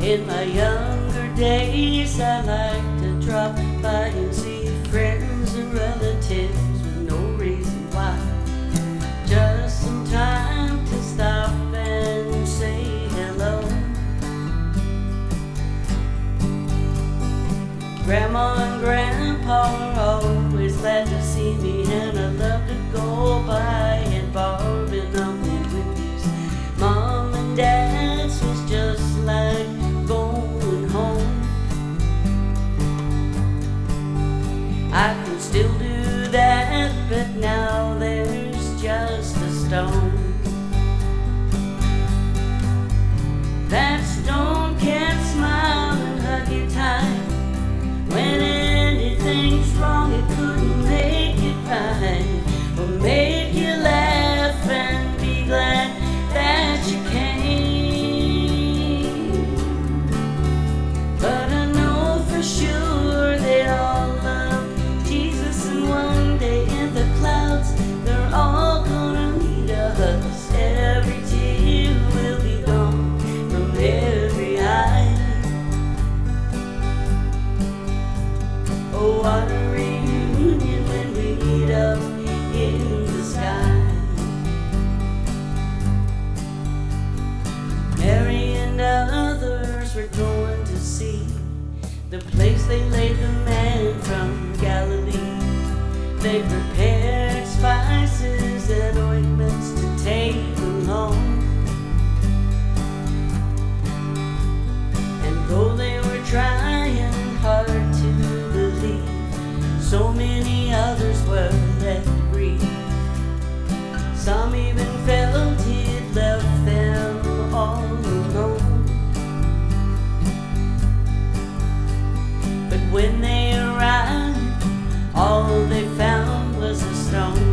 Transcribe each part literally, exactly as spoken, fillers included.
In my younger days, I like to drop by and see friends and relatives with no reason why. Just some time to stop and say hello. Grandma and Grandpa are always glad to see me, and I love to go by and Barb and Uncle Whitney's. Mom and Dad's was just like going home. I can still do that, but now there's just a stone. That stone can't smile and hug you tight. When anything's wrong, it couldn't make it right, or make you laugh and be glad that you came. But I know for sure they all love Jesus, and one day in the clouds they're all gonna meet us. Every tear will be gone from every eye. Oh, what a reunion when we meet up in the sky. Mary and others were going to see the place they laid the man from Galilee. They prepared spices and ointments to take along. And though they were trying hard to believe, so many others were left to grieve. Some even felt he'd left them all alone. But when they arrived, all they found was a stone.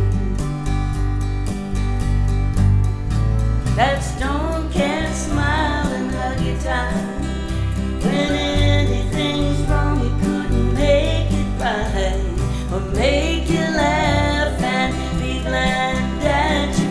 That stone can't smile and hug you tight. When anything's wrong, it couldn't make it right, or make you laugh and be glad that you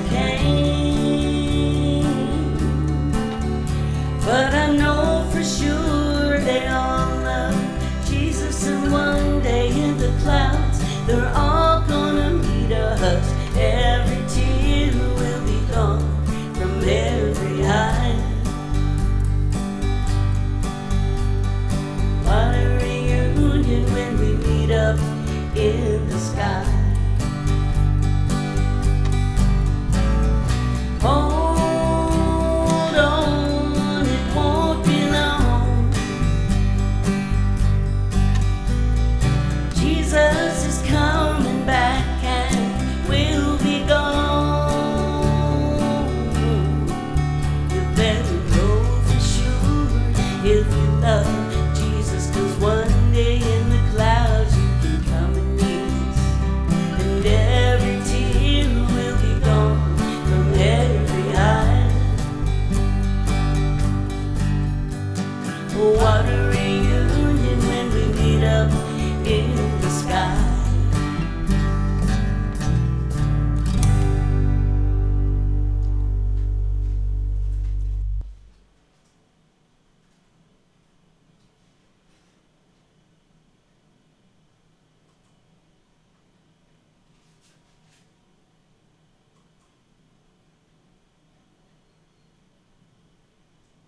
came. But I know for sure they all love Jesus, and one day in the clouds they're all gonna meet us. Every tear will be gone from every eye. What a reunion when we meet up in the sky.